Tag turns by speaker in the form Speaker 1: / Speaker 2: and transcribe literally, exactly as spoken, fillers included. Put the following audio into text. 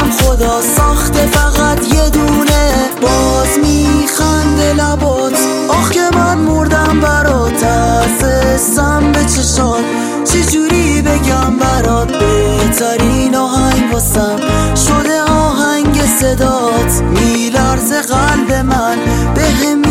Speaker 1: میدونم خدا ساخته فقط یه دونه، باز میخنده لبات. آخ که من مردم برات، ترسستم به چشات، چجوری بگم برات؟ بهترین آهنگ واسم شده آهنگ صدات، میلرزه قلب من بهم